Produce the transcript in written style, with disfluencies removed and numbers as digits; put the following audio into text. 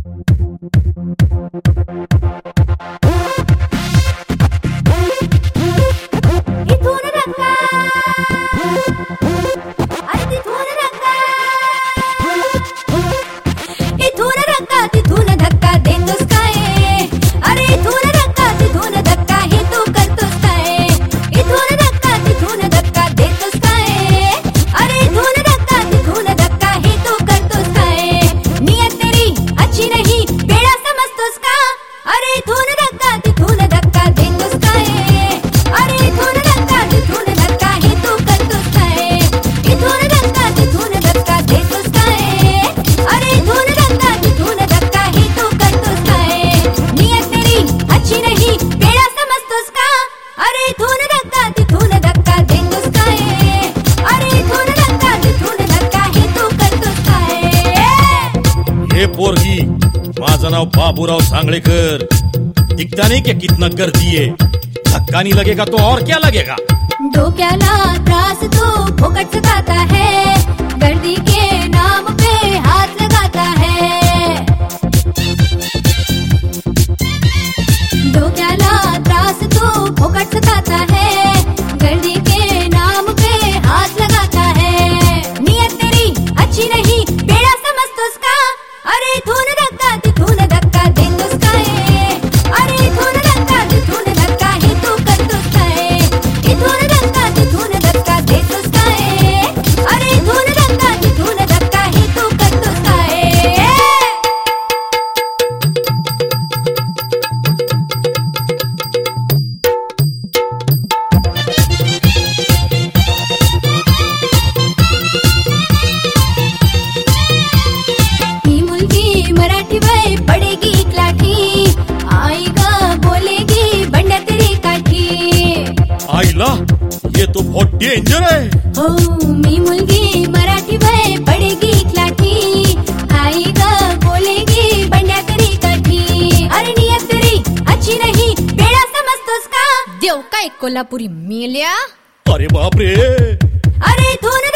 पोरगी माझं नाव बाबूराव सांगळेकर दिखता नहीं क्या कितना गर्दी है धक्का नहीं लगेगा तो और क्या लगेगा। डोक्याला त्रास तो फुकट सताता है गर्दी के नाम पे हाथ लगाता है। डोक्याला त्रास तो फुकट सताता है गर्दी के नाम पे हाथ लगाता है। नियत तेरी अच्छी नहीं बेड़ा समझ उसका अरे धून धक्का दे उसका अरे धून धक्का ही तू कर उसका ये धून धक्का दे उसका अरे धून धक्का ही तू कर उसका मराठी वय पडेगी लाठी आईगा बोलेगी बंड्या तेरी काठी। आईला ये तो बहुत डेंजर है। हो मी मुलगी मराठी वय पडेगी लाठी आईगा बोलेगी बंड्या तेरी काठी। अरे नियत तेरी अच्छी नहीं बेड़ा समझतोस का देव काय कोल्हापुरी मेल्या। अरे बाप रे अरे धून